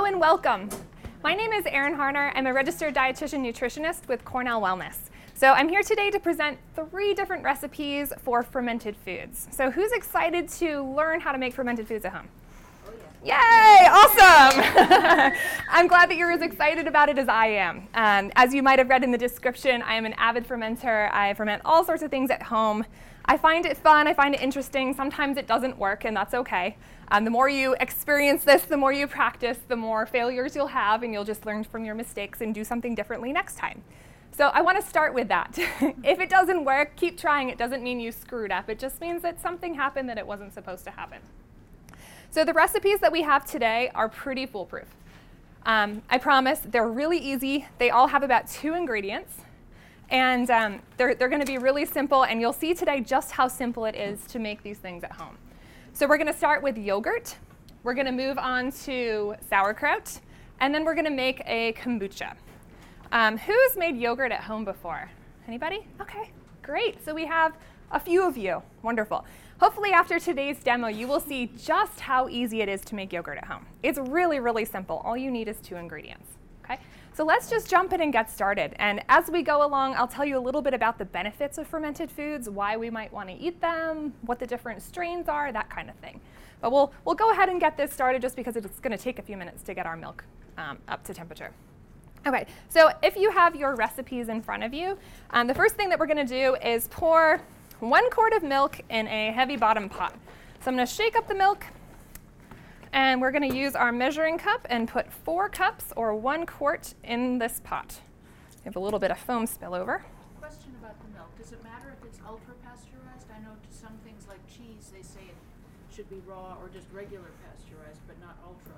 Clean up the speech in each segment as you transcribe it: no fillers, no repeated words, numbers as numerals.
Hello and welcome. My name is Erin Harner. I'm a registered dietitian nutritionist with Cornell Wellness. So I'm here today to present 3 different recipes for fermented foods. So who's excited to learn how to make fermented foods at home? Oh, yeah. Yay, awesome. I'm glad that you're as excited about it as I am. As you might have read in the description, I am an avid fermenter. I ferment all sorts of things at home. I find it fun, I find it interesting. Sometimes it doesn't work, and that's okay. The more you experience this, the more you practice, the more failures you'll have, and you'll just learn from your mistakes and do something differently next time. So I want to start with that. If it doesn't work, keep trying. It doesn't mean you screwed up. It just means that something happened that it wasn't supposed to happen. So the recipes that we have today are pretty foolproof. I promise they're really easy. They all have about 2 ingredients. And they're going to be really simple, and you'll see today just how simple it is to make these things at home. So we're going to start with yogurt. We're going to move on to sauerkraut, and then we're going to make a kombucha. Who's made yogurt at home before? Anybody? Okay, great. So we have a few of you. Wonderful. Hopefully after today's demo, you will see just how easy it is to make yogurt at home. It's really, really simple. All you need is 2 ingredients. Okay? So let's just jump in and get started. And as we go along, I'll tell you a little bit about the benefits of fermented foods, why we might want to eat them, what the different strains are, that kind of thing. But we'll go ahead and get this started just because it's going to take a few minutes to get our milk up to temperature. Okay, so if you have your recipes in front of you, the first thing that we're going to do is pour 1 quart of milk in a heavy bottom pot. So I'm going to shake up the milk. And we're going to use our measuring cup and put 4 cups or 1 quart in this pot. We have a little bit of foam spillover. Question about the milk. Does it matter if it's ultra pasteurized? I know to some things like cheese, they say it should be raw or just regular pasteurized, but not ultra.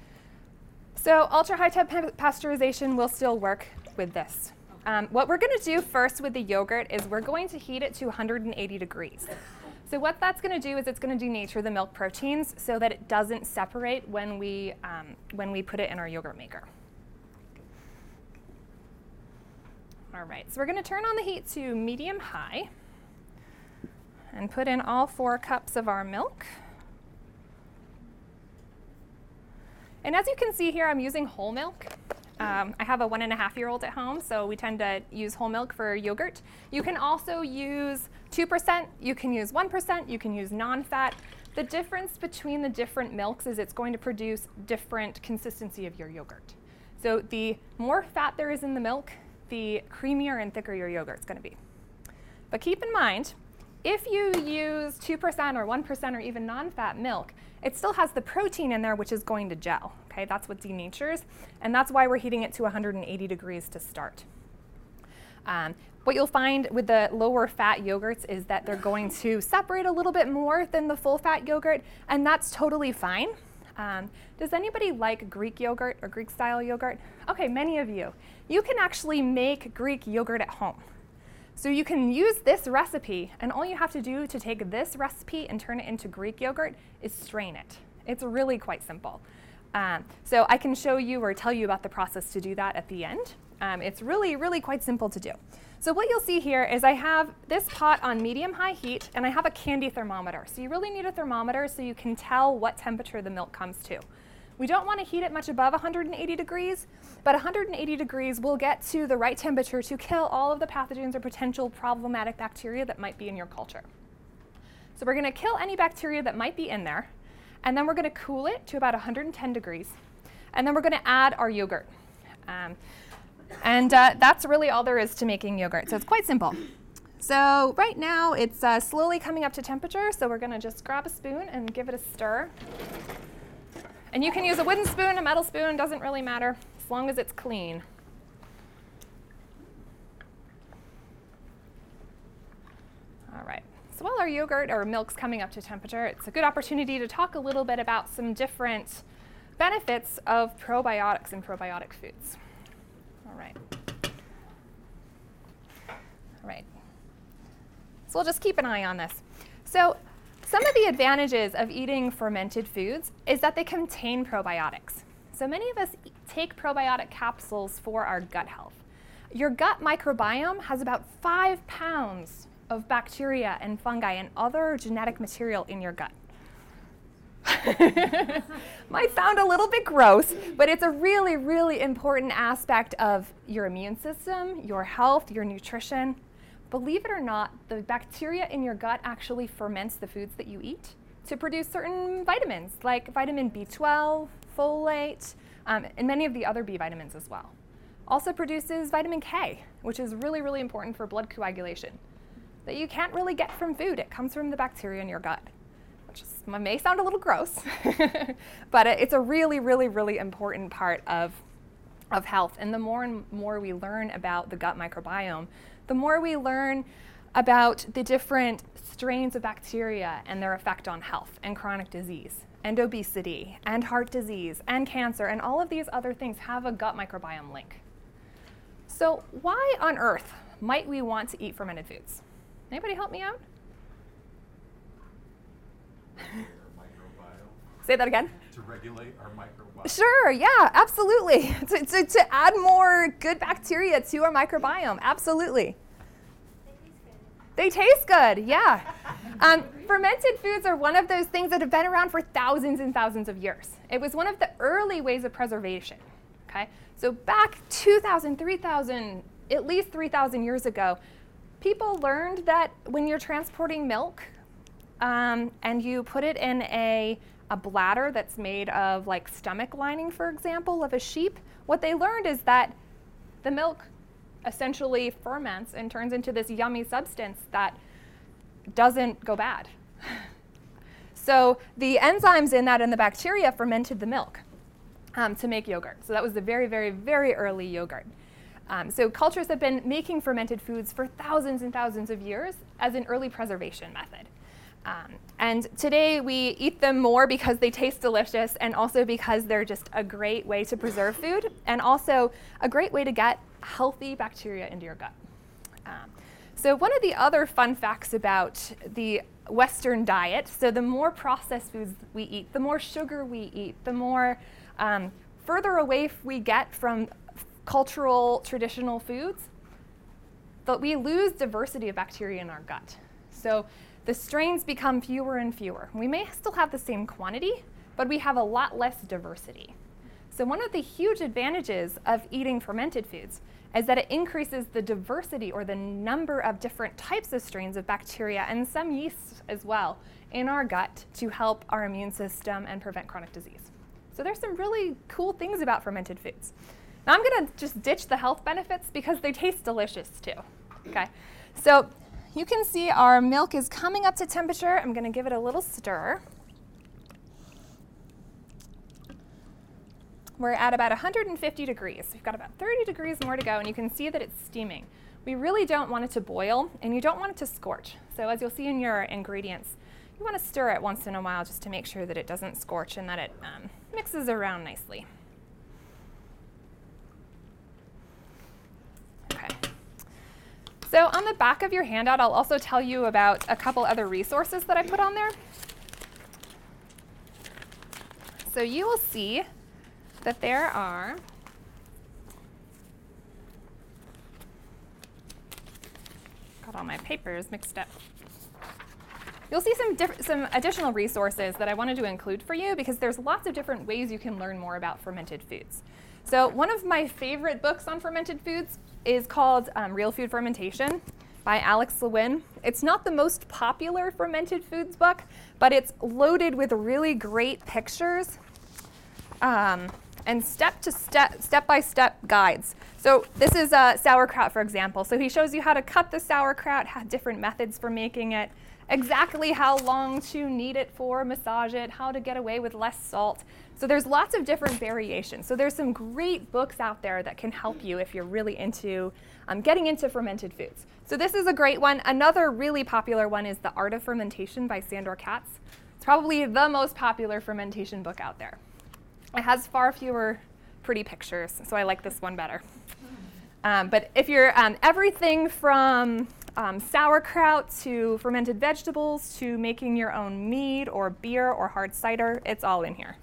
So ultra high temp pasteurization will still work with this. Okay. What we're going to do first with the yogurt is we're going to heat it to 180 degrees. So what that's going to do is it's going to denature the milk proteins so that it doesn't separate when we put it in our yogurt maker. All right, so we're going to turn on the heat to medium-high and put in all 4 cups of our milk. And as you can see here, I'm using whole milk. I have a 1.5-year-old at home, so we tend to use whole milk for yogurt. You can also use 2%, you can use 1%, you can use non-fat. The difference between the different milks is it's going to produce different consistency of your yogurt. So the more fat there is in the milk, the creamier and thicker your yogurt's going to be. But keep in mind, if you use 2% or 1% or even non-fat milk, it still has the protein in there which is going to gel. Okay, that's what denatures, and that's why we're heating it to 180 degrees to start. What you'll find with the lower fat yogurts is that they're going to separate a little bit more than the full fat yogurt, and that's totally fine. Does anybody like Greek yogurt or Greek style yogurt? Okay, many of you. You can actually make Greek yogurt at home. So you can use this recipe, and all you have to do to take this recipe and turn it into Greek yogurt is strain it. It's really quite simple. So I can show you or tell you about the process to do that at the end. It's really, really quite simple to do. So what you'll see here is I have this pot on medium-high heat, and I have a candy thermometer. So you really need a thermometer so you can tell what temperature the milk comes to. We don't want to heat it much above 180 degrees, but 180 degrees will get to the right temperature to kill all of the pathogens or potential problematic bacteria that might be in your culture. So we're going to kill any bacteria that might be in there, and then we're going to cool it to about 110 degrees, and then we're going to add our yogurt. That's really all there is to making yogurt, so it's quite simple. So right now it's slowly coming up to temperature, so we're going to just grab a spoon and give it a stir. And you can use a wooden spoon, a metal spoon, doesn't really matter, as long as it's clean. All right, so while our yogurt or milk's coming up to temperature, it's a good opportunity to talk a little bit about some different benefits of probiotics and probiotic foods. All right. So we'll just keep an eye on this. So some of the advantages of eating fermented foods is that they contain probiotics. So many of us take probiotic capsules for our gut health. Your gut microbiome has about 5 pounds of bacteria and fungi and other genetic material in your gut. Might sound a little bit gross, but it's a really, really important aspect of your immune system, your health, your nutrition. Believe it or not, the bacteria in your gut actually ferments the foods that you eat to produce certain vitamins, like vitamin B12, folate, and many of the other B vitamins as well. Also produces vitamin K, which is really, really important for blood coagulation, that you can't really get from food. It comes from the bacteria in your gut, which may sound a little gross, but it's a really, really, really important part of health. And the more and more we learn about the gut microbiome, the more we learn about the different strains of bacteria and their effect on health and chronic disease and obesity and heart disease and cancer, and all of these other things have a gut microbiome link. So why on earth might we want to eat fermented foods? Anybody help me out? Say that again. To regulate our microbiome. Sure, yeah, absolutely. To add more good bacteria to our microbiome, absolutely. They taste good, yeah. Fermented foods are one of those things that have been around for thousands and thousands of years. It was one of the early ways of preservation, okay? So back 2,000, 3,000, at least 3,000 years ago, people learned that when you're transporting milk and you put it in a bladder that's made of like stomach lining, for example, of a sheep, what they learned is that the milk essentially ferments and turns into this yummy substance that doesn't go bad. So the enzymes in that and the bacteria fermented the milk to make yogurt. So that was the very, very, very early yogurt. So cultures have been making fermented foods for thousands and thousands of years as an early preservation method. And today we eat them more because they taste delicious and also because they're just a great way to preserve food and also a great way to get healthy bacteria into your gut. So one of the other fun facts about the Western diet, so the more processed foods we eat, the more sugar we eat, the more further away we get from cultural traditional foods, but we lose diversity of bacteria in our gut. So the strains become fewer and fewer. We may still have the same quantity, but we have a lot less diversity. So one of the huge advantages of eating fermented foods is that it increases the diversity or the number of different types of strains of bacteria and some yeasts as well in our gut to help our immune system and prevent chronic disease. So there's some really cool things about fermented foods. Now I'm gonna just ditch the health benefits because they taste delicious too, okay? So you can see our milk is coming up to temperature. I'm gonna give it a little stir. We're at about 150 degrees. We've got about 30 degrees more to go, and you can see that it's steaming. We really don't want it to boil, and you don't want it to scorch. So as you'll see in your ingredients, you want to stir it once in a while just to make sure that it doesn't scorch and that it mixes around nicely. Okay. So on the back of your handout, I'll also tell you about a couple other resources that I put on there. So you will see that there are got all my papers mixed up. You'll see some additional resources that I wanted to include for you because there's lots of different ways you can learn more about fermented foods. So one of my favorite books on fermented foods is called Real Food Fermentation by Alex Lewin. It's not the most popular fermented foods book, but it's loaded with really great pictures and step-by-step guides. So this is sauerkraut, for example. So he shows you how to cut the sauerkraut, different methods for making it, exactly how long to knead it for, massage it, how to get away with less salt. So there's lots of different variations. So there's some great books out there that can help you if you're really into getting into fermented foods. So this is a great one. Another really popular one is The Art of Fermentation by Sandor Katz. It's probably the most popular fermentation book out there. It has far fewer pretty pictures, so I like this one better. But if you're everything from sauerkraut to fermented vegetables to making your own mead or beer or hard cider, it's all in here.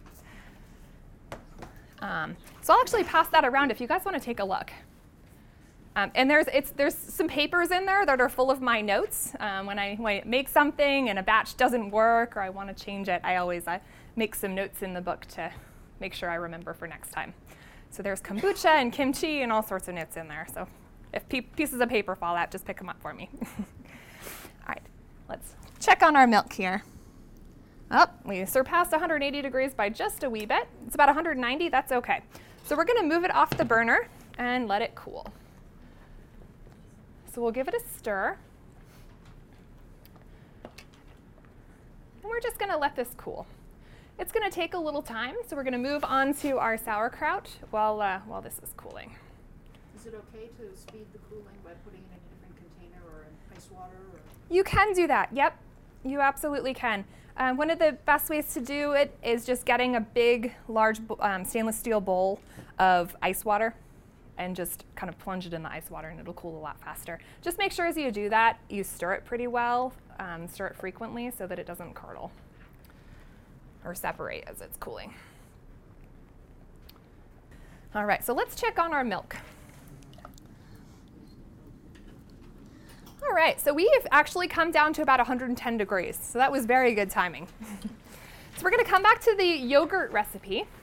So I'll actually pass that around if you guys want to take a look. And there's some papers in there that are full of my notes. When I make something and a batch doesn't work or I want to change it, I always make some notes in the book to make sure I remember for next time. So there's kombucha and kimchi and all sorts of notes in there. So if pieces of paper fall out, just pick them up for me. All right, let's check on our milk here. Oh, we surpassed 180 degrees by just a wee bit. It's about 190, that's okay. So we're gonna move it off the burner and let it cool. So we'll give it a stir. And we're just gonna let this cool. It's gonna take a little time, so we're gonna move on to our sauerkraut while this is cooling. Is it okay to speed the cooling by putting it in a different container or in ice water? Or? You can do that, yep. You absolutely can. One of the best ways to do it is just getting a big, large stainless steel bowl of ice water and just kind of plunge it in the ice water and it'll cool a lot faster. Just make sure as you do that, you stir it pretty well, stir it frequently so that it doesn't curdle or separate as it's cooling. All right, so let's check on our milk. All right, so we have actually come down to about 110 degrees, so that was very good timing. So we're going to come back to the yogurt recipe. If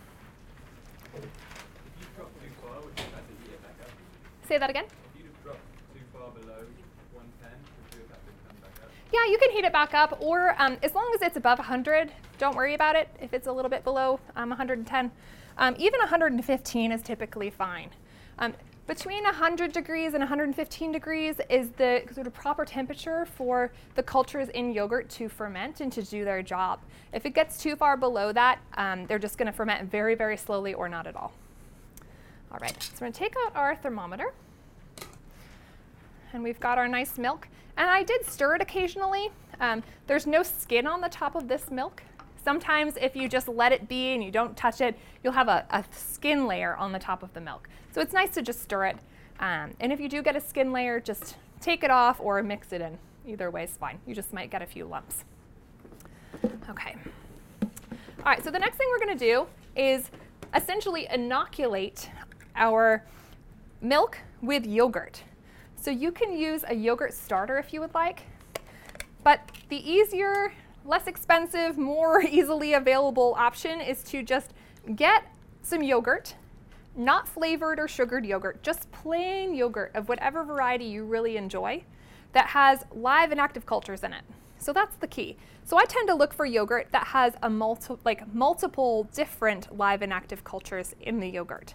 you drop too far, would you have to heat it back up? Say that again? If you drop too far below 110, would you have to come back up? Yeah, you can heat it back up, or as long as it's above 100, don't worry about it if it's a little bit below 110. Even 115 is typically fine. Between 100 degrees and 115 degrees is the sort of proper temperature for the cultures in yogurt to ferment and to do their job. If it gets too far below that, they're just going to ferment very, very slowly or not at all. All right, so we're going to take out our thermometer. And we've got our nice milk. And I did stir it occasionally. There's no skin on the top of this milk. Sometimes if you just let it be and you don't touch it, you'll have a skin layer on the top of the milk. So it's nice to just stir it. And if you do get a skin layer, just take it off or mix it in. Either way is fine. You just might get a few lumps. Okay. All right, so the next thing we're going to do is essentially inoculate our milk with yogurt. So you can use a yogurt starter if you would like, but the easier, less expensive, more easily available option is to just get some yogurt, not flavored or sugared yogurt, just plain yogurt of whatever variety you really enjoy that has live and active cultures in it. So that's the key. So I tend to look for yogurt that has a multiple different live and active cultures in the yogurt.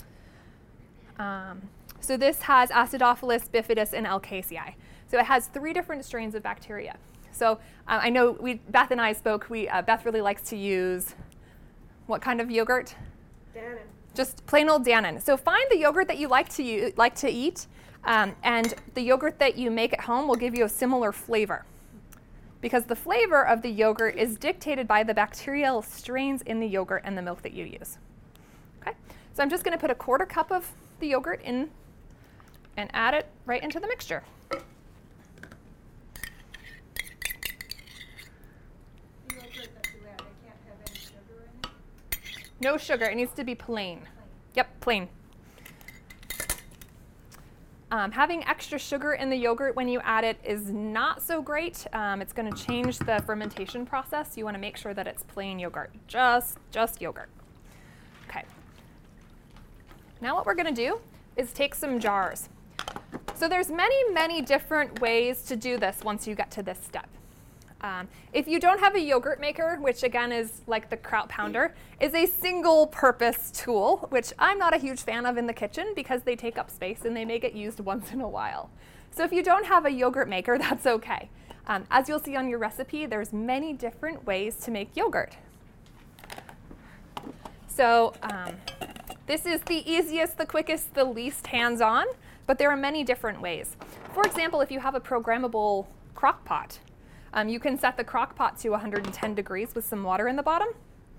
So this has Acidophilus, Bifidus, and Alcaceae. So it has 3 different strains of bacteria. So I know Beth and I spoke, Beth really likes to use what kind of yogurt? Dannon. Just plain old Dannon. So find the yogurt that you like to eat, and the yogurt that you make at home will give you a similar flavor. Because the flavor of the yogurt is dictated by the bacterial strains in the yogurt and the milk that you use. Okay, so I'm just going to put a 1/4 cup of the yogurt in and add it right into the mixture. The yogurt that you add, they can't have any sugar in it? No sugar, it needs to be plain. Yep, plain. Having extra sugar in the yogurt when you add it is not so great. It's going to change the fermentation process. You want to make sure that it's plain yogurt, just yogurt. Okay. Now what we're going to do is take some jars. So there's many different ways to do this once you get to this step. If you don't have a yogurt maker, which again is like the Kraut Pounder, is a single purpose tool, which I'm not a huge fan of in the kitchen because they take up space and they may get used once in a while. So if you don't have a yogurt maker, that's okay. As you'll see on your recipe, there's many different ways to make yogurt. So this is the easiest, the quickest, the least hands-on, but there are many different ways. For example, if you have a programmable crock pot, you can set the crock pot to 110 degrees with some water in the bottom,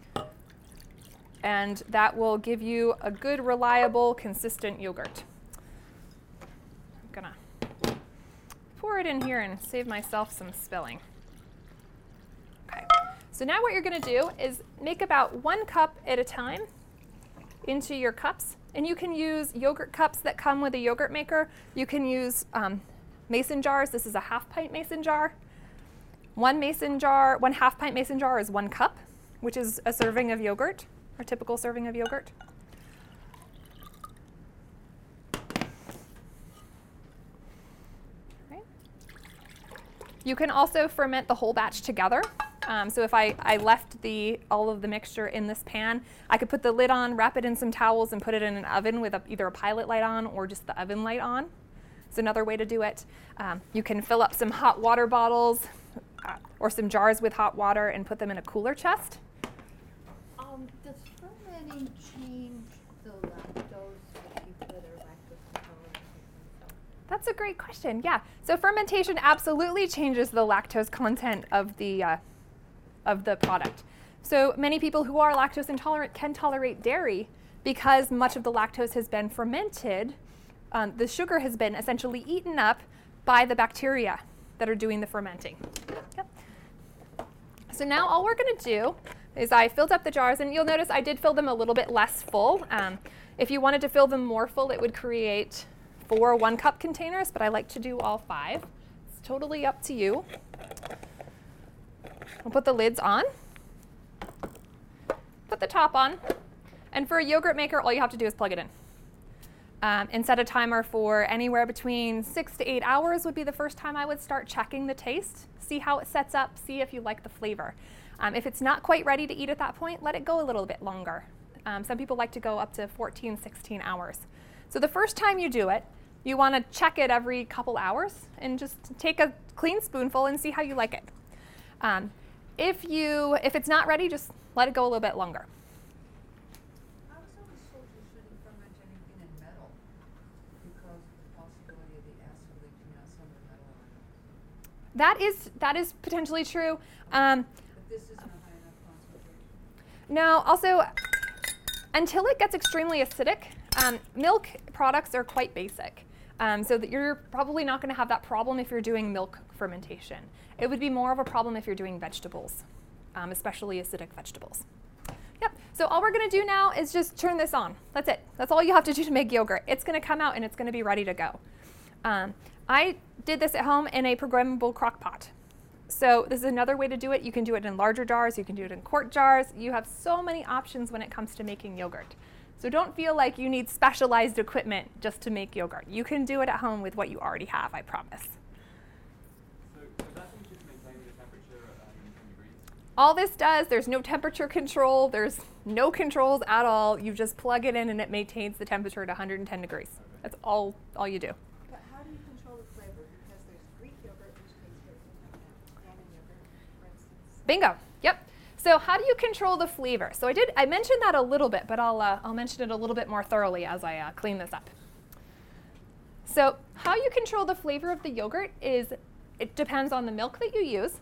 and that will give you a good, reliable, consistent yogurt. I'm gonna pour it in here and save myself some spilling. Okay, so now what you're gonna do is make about 1 cup at a time into your cups, and you can use yogurt cups that come with a yogurt maker. You can use mason jars. This is a 1/2 pint mason jar. 1 half pint mason jar is 1 cup. which is a serving of yogurt, or typical serving of yogurt. Right. You can also ferment the whole batch together. So if I left all of the mixture in this pan, I could put the lid on, wrap it in some towels, and put it in an oven with either a pilot light on or just the oven light on. It's another way to do it. You can fill up some hot water bottles or some jars with hot water and put them in a cooler chest. Does fermenting change the lactose for people that are lactose intolerant? That's a great question. Yeah. So fermentation absolutely changes the lactose content of the product. So many people who are lactose intolerant can tolerate dairy because much of the lactose has been fermented. The sugar has been essentially eaten up by the bacteria that are doing the fermenting. Yep. So now all we're going to do is I filled up the jars, and you'll notice I did fill them a little bit less full. If you wanted to fill them more full, it would create 4 1-cup containers, but I like to do all 5. It's totally up to you. We'll put the lids on, put the top on, and for a yogurt maker, all you have to do is plug it in. And set a timer for anywhere between 6 to 8 hours would be the first time I would start checking the taste, see how it sets up, see if you like the flavor. If it's not quite ready to eat at that point, let it go a little bit longer. Some people like to go up to 14, 16 hours. So the first time you do it, you want to check it every couple hours and just take a clean spoonful and see how you like it. If it's not ready, just let it go a little bit longer. I was always told you shouldn't ferment anything in metal because of the possibility of the acid leaching out some of the metal ions. That is potentially true. But this isn't a high enough concentration. No, also, until it gets extremely acidic, milk products are quite basic. So that you're probably not going to have that problem if you're doing milk fermentation. It would be more of a problem if you're doing vegetables, especially acidic vegetables. Yep, so all we're going to do now is just turn this on. That's it. That's all you have to do to make yogurt. It's going to come out and it's going to be ready to go. I did this at home in a programmable crock pot. So this is another way to do it. You can do it in larger jars. You can do it in quart jars. You have so many options when it comes to making yogurt. So don't feel like you need specialized equipment just to make yogurt. You can do it at home with what you already have, I promise. So does that thing just maintain the temperature at 110 degrees? All this does, there's no temperature control. There's no controls at all. You just plug it in and it maintains the temperature at 110 degrees. Okay. That's all you do. But how do you control the flavor? Because there's Greek yogurt, which tastes different than almond yogurt, for instance. Bingo. Yep. So how do you control the flavor? So I mentioned that a little bit, but I'll mention it a little bit more thoroughly as I clean this up. So how you control the flavor of the yogurt is it depends on the milk that you use,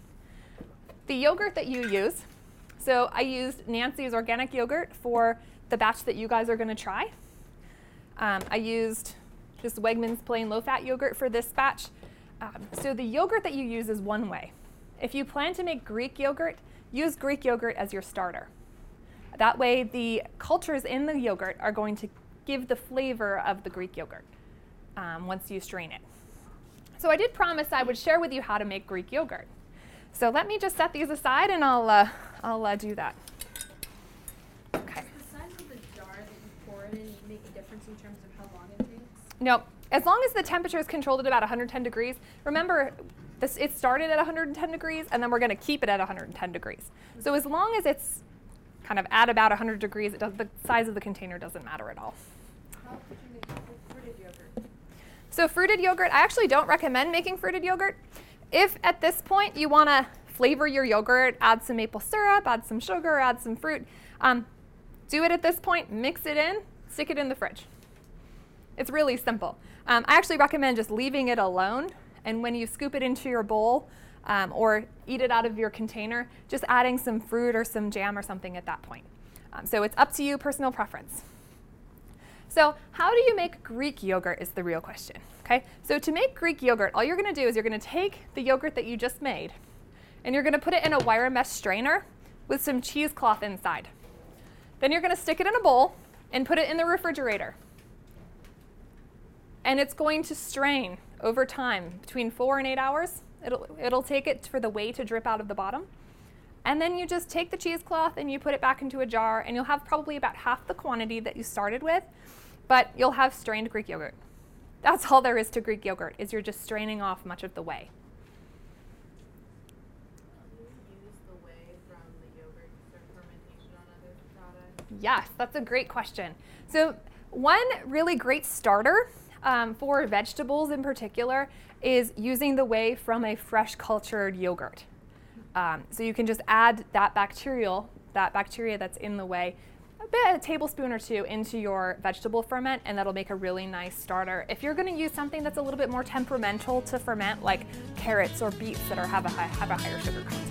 the yogurt that you use. So I used Nancy's organic yogurt for the batch that you guys are going to try. I used just Wegmans plain low-fat yogurt for this batch. So the yogurt that you use is one way. If you plan to make Greek yogurt, use Greek yogurt as your starter. That way the cultures in the yogurt are going to give the flavor of the Greek yogurt once you strain it. So I did promise I would share with you how to make Greek yogurt. So let me just set these aside and I'll do that. Okay. Does the size of the jar that you pour it in make a difference in terms of how long it takes? No, as long as the temperature is controlled at about 110 degrees, remember it started at 110 degrees and then we're going to keep it at 110 degrees. So as long as it's kind of at about 100 degrees, the size of the container doesn't matter at all. How could you make fruited yogurt? So fruited yogurt, I actually don't recommend making fruited yogurt. If at this point you want to flavor your yogurt, add some maple syrup, add some sugar, add some fruit, do it at this point, mix it in, stick it in the fridge. It's really simple. I actually recommend just leaving it alone, and when you scoop it into your bowl or eat it out of your container, just adding some fruit or some jam or something at that point. So it's up to you, personal preference. So how do you make Greek yogurt is the real question. Okay? So to make Greek yogurt, all you're going to do is you're going to take the yogurt that you just made, and you're going to put it in a wire mesh strainer with some cheesecloth inside. Then you're going to stick it in a bowl and put it in the refrigerator. And it's going to strain over time, between 4 and 8 hours. It'll take it for the whey to drip out of the bottom. And then you just take the cheesecloth and you put it back into a jar, and you'll have probably about half the quantity that you started with, but you'll have strained Greek yogurt. That's all there is to Greek yogurt, is you're just straining off much of the whey. Do you use the whey from the yogurt for fermentation on other products? Yes, that's a great question. So one really great starter for vegetables in particular is using the whey from a fresh cultured yogurt. So you can just add that bacteria that's in the whey, a tablespoon or two into your vegetable ferment, and that'll make a really nice starter. If you're going to use something that's a little bit more temperamental to ferment, like carrots or beets that have a higher sugar content.